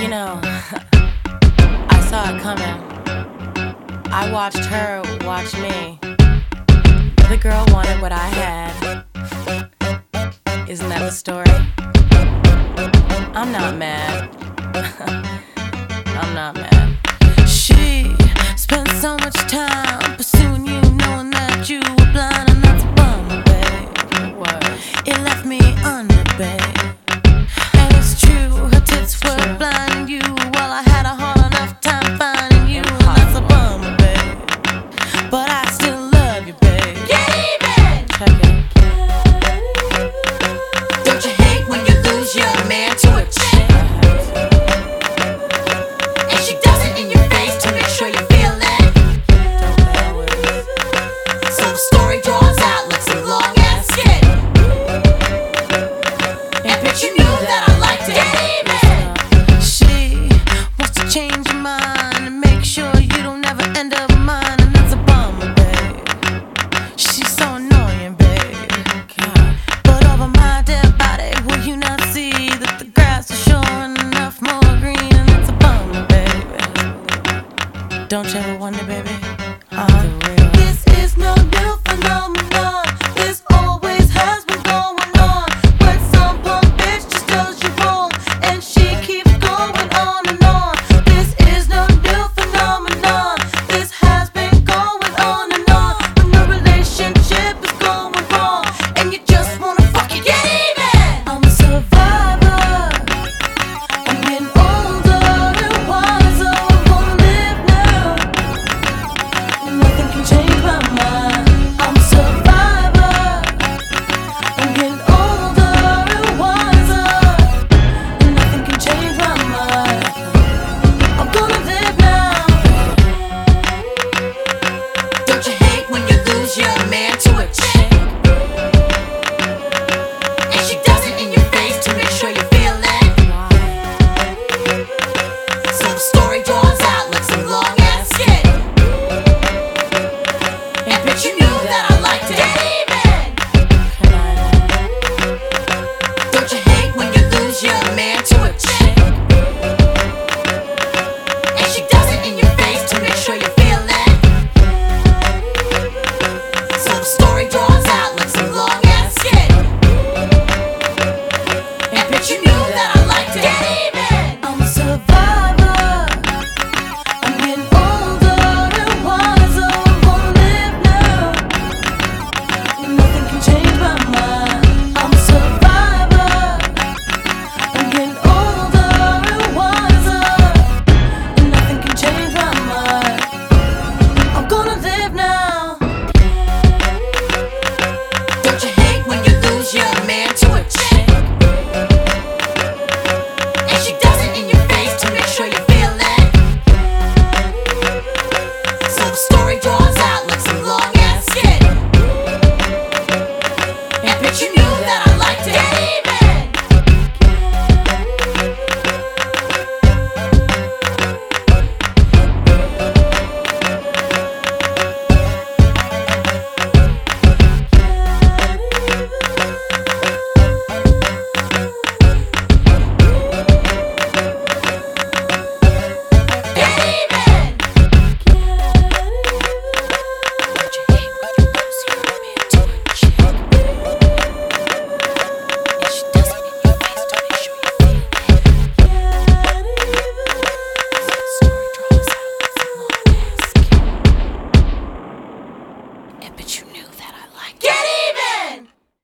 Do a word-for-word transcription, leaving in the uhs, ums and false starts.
know, I saw it coming. I watched her watch me. The girl wanted what I had. Isn't that the story? I'm not mad. I'm not mad. She spent so much time pursuing you, knowing that you were blind, and that's a bummer, babe. It was. It left me under, babe. And it's true, her tits were blinding you, while I had a hard enough time finding you, and that's a bummer, babe. But I still love you, babe. Get even! Check it. Don't you hate when you lose your man to a chick? And she does it in your face to make sure you feel it. So the story draws out like some long ass skit. And bitch, you knew that I liked it. She wants to change your mind and make sure you don't ever end up mine, and that's a bummer, babe. She's so annoying, babe. God. But over my dead body, will you not see that the grass is showing enough more green, and that's a bummer, baby. Don't you ever wonder, baby? I'm the real. This is no new phenomenon. This always has been going on. When some punk bitch just does you wrong, and she keeps going on and on. This is no new phenomenon. This has been going on and on. When the relationship is going wrong, and you just wanna fucking get even. I'm a survivor. I'm getting older and wiser. I wanna live now. Nothing can change my mind. I'm a survivor. I'm getting older and wiser, and nothing can change my mind. I'm gonna live now. Don't you hate when you lose your man to a chick? And she does it